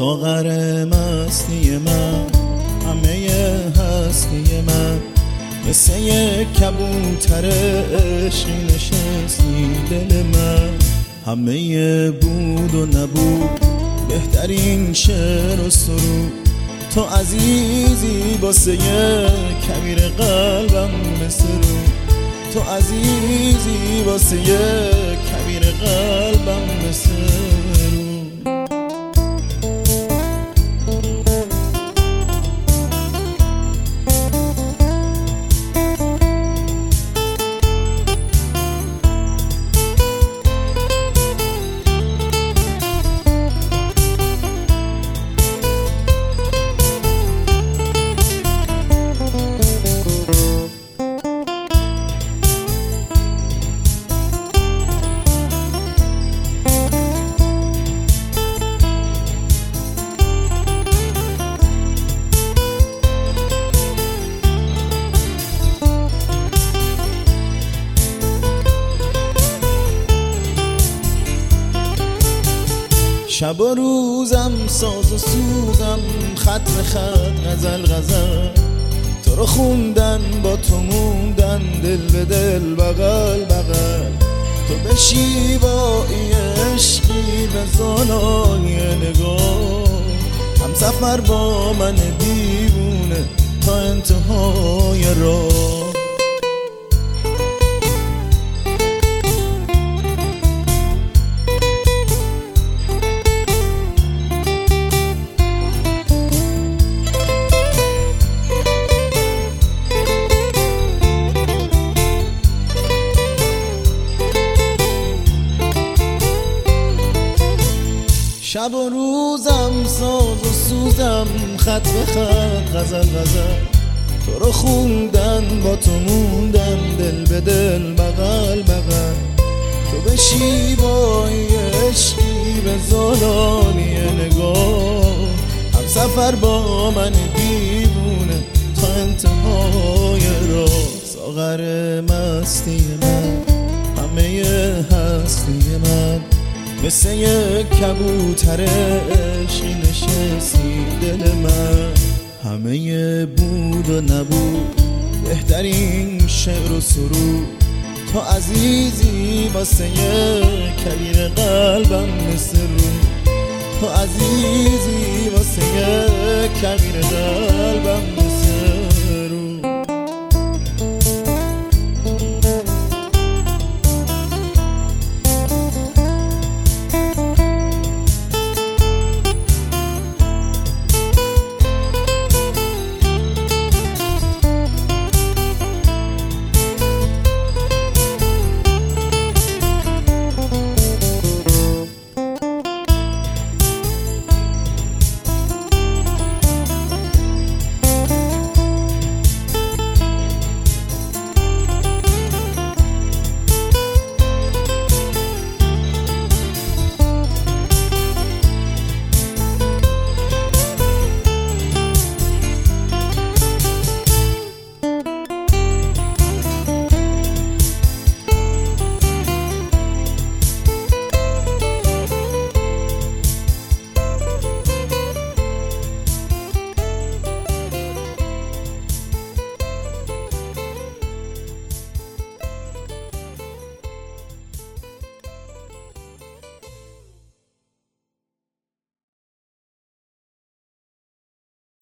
ساغر مستی من، همه هستی من، مثل یک کبوتر عشقی نشستی دل من. همه بود و نبود، بهترین شعر و سرود، تو عزیزی واسه کبیر قلبم مثل رو، تو عزیزی واسه کبیر قلبم مثل رو. شب و روزم ساز و سوزم، خط به خط غزل غزل، تو رو خوندن با تو موندن، دل به دل بغل بغل، تو بشی با این عشقی به زانای نگاه، هم سفر با من دیوونه تا انتهای راه. شب و روزم ساز و سوزم، خط به خط غزل غزل، تو رو خوندن با تو موندن، دل به دل بغل بغل، تو بشی با یه عشقی به زالانی نگاه، هم سفر با من دیوونه تا انتهای راه. ساغر مستی من، همه هستی من، مثل یک کبوتر عشقی نشستی دل من. همه بود و نبود، بهترین شعر و سرود، تو عزیزی واسه کبیر قلبم مثل رو، تو عزیزی واسه کبیر قلبم